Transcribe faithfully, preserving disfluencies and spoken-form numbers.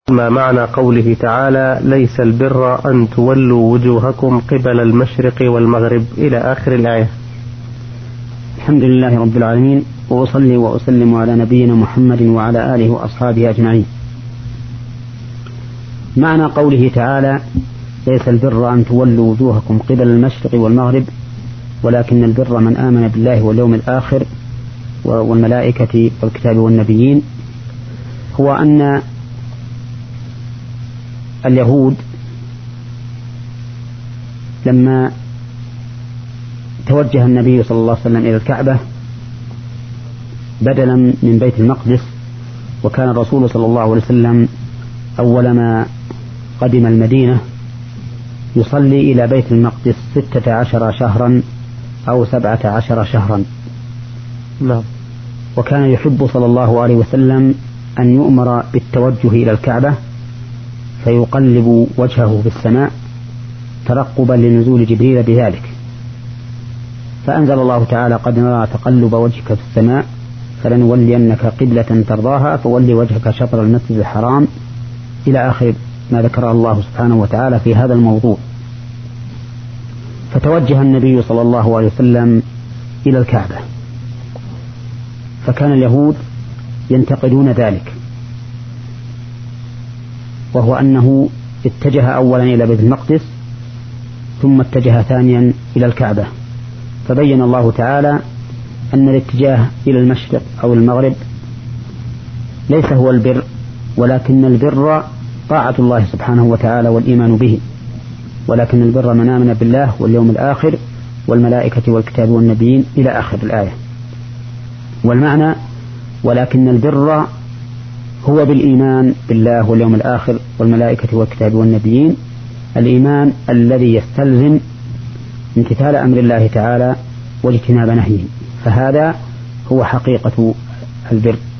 ما معنى قوله تعالى ليس البر أن تولوا وجوهكم قبل المشرق والمغرب إلى آخر الآية؟ الحمد لله رب العالمين، وأصلي وأسلم على نبينا محمد وعلى آله وأصحابه أجمعين. معنى قوله تعالى ليس البر أن تولوا وجوهكم قبل المشرق والمغرب ولكن البر من آمن بالله واليوم الآخر والملائكة والكتاب والنبيين، هو أن اليهود لما توجه النبي صلى الله عليه وسلم إلى الكعبة بدلا من بيت المقدس، وكان الرسول صلى الله عليه وسلم أول ما قدم المدينة يصلي إلى بيت المقدس ستة عشر شهرا أو سبعة عشر شهرا. نعم. وكان يحب صلى الله عليه وسلم أن يؤمر بالتوجه إلى الكعبة فيقلب وجهه في السماء ترقبا لنزول جبريل بذلك، فأنزل الله تعالى قد نرى تقلب وجهك في السماء فلنولينك قبلة ترضاها فولي وجهك شطر المسجد الحرام إلى آخر ما ذكر الله سبحانه وتعالى في هذا الموضوع. فتوجه النبي صلى الله عليه وسلم إلى الكعبة، فكان اليهود ينتقدون ذلك، وهو أنه اتجه أولا إلى بيت المقدس ثم اتجه ثانيا إلى الكعبة، فبين الله تعالى أن الاتجاه إلى المشرق أو المغرب ليس هو البر، ولكن البر طاعة الله سبحانه وتعالى والإيمان به، ولكن البر من آمن بالله واليوم الآخر والملائكة والكتاب والنبيين إلى آخر الآية. والمعنى ولكن البر هو بالإيمان بالله واليوم الآخر والملائكة والكتاب والنبيين، الإيمان الذي يستلزم امتثال أمر الله تعالى واجتناب نهيه، فهذا هو حقيقة البر.